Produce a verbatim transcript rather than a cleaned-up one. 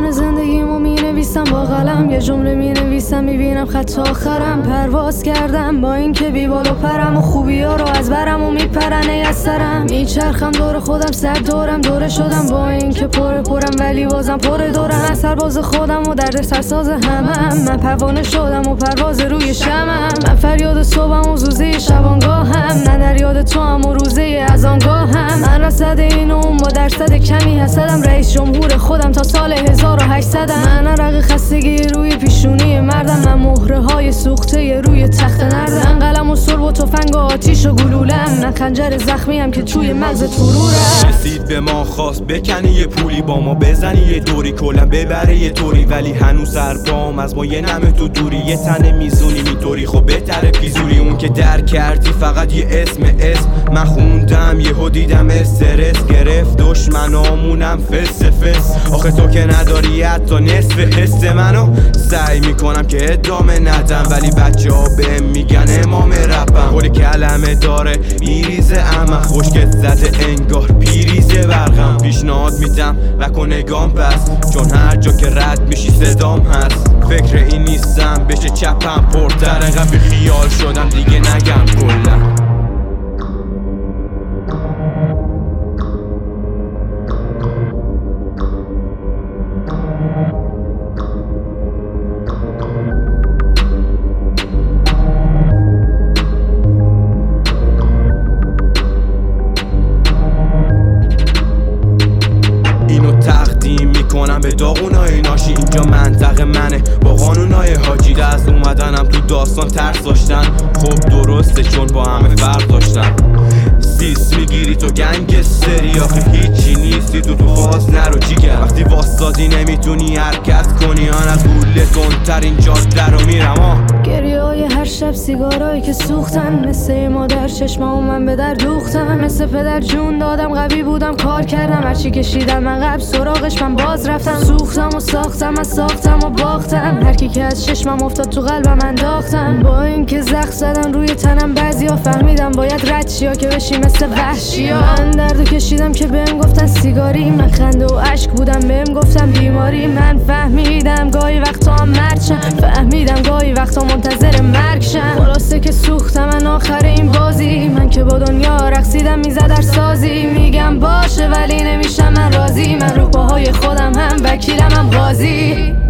نام زندگیمو می نویسم با قلم، یه جمله می نویسم میبینم خط آخرم. پرواز کردم با اینکه بی بال و پرم و خوبی ها رو از برم و میپرن ای از سرم. میچرخم دور خودم صد دورم دوره شدم با اینکه پر پرم ولی بازم پر دورم. از سرباز خودم و درد سرساز همم، من پروانه شدم و پرواز روی شمم. من فریاد صبحم و زوزه شبانگاهم، من در یاد تو هم و روزه از آنگاهم. من رصد این و اون با درصد کمی حسدم، رئیس جمهور خودم تا سال هزار و هشتصد. من عرق خستگی روی پیشونی مردم، من مهره های سوخته روی تخت نردم. من قلم و سرب و تفنگ و آتیش و گلولم، من خنجر زخمی هم که توی مغز ترورم. رسید به ما خواست بکنی یه پولی با ما بزنی یه دوری کلم ببره یه طوری، ولی هنوز سربام از ما یه نمه تو دوری. یه تنه میزونی میطوری خب بهتره پیزوری. اون که در کردی فقط یه اسم اسم، من خوندم یهو دیدم استرس گرفت دشمنامونم فس فس. آخه تو که نداری حتی نصف حس منو، سعی میکنم که ادامه ندم ولی بچه ها بهم میگن امام رپم. کلی کلمه داره میریزه اما خوشگت زده انگار پیریزه برغم. پیشنهاد میدم نکن نگام پس، چون هر جا که رد میشی صدام هست. فکر این نیستم بشه چپم پرتر، انقدر بی خیال شدم دیگه نگم کلا. میکنم به داغونای ناشی، اینجا منطقه منه با قانونای حاجی. دست اومدنم تو داستان ترس داشتن، خب درسته چون با همه فرق داشتن. سیس میگیری تو گنگستری، آخه هیچی نیستی تو تو فاز نرو جیگر. وقتی واسطادی نمیتونی حرکت کنی، آن از گوله تندترین جاده رو میرم. آه گریه های هر شب سیگارایی که سوختن، مثل مادر چشمامو من به در دوختم. مثل پدر جون دادم قوی بودم کار کردم، هرچی کشیدم من قبل سراغش من باز رفتم. سوختم و ساختم از ساختم و باختم، هرکی که از چشمم افتاد تو قلبم انداختم. با اینکه زخم زدن روی تنم بعضیا فهمیدم باید رد چیا که بشی مثل وحشیا. من دردو کشیدم که بهم گفتن سیگاری، من خنده و اشک بودم بهم گفتم بیماری. من فهمیدم گاهی وقتا هم مرچم، فهمیدم گاهی وقتا منتظر مرگ شم. خلاصه که سوختم من آخر این بازی، من که با دنیا رقصیدم میزد در سازی. میگم باشه ولی نمیشم من راضی، من رو پاهای خودم هم وکیلم هم قاضی.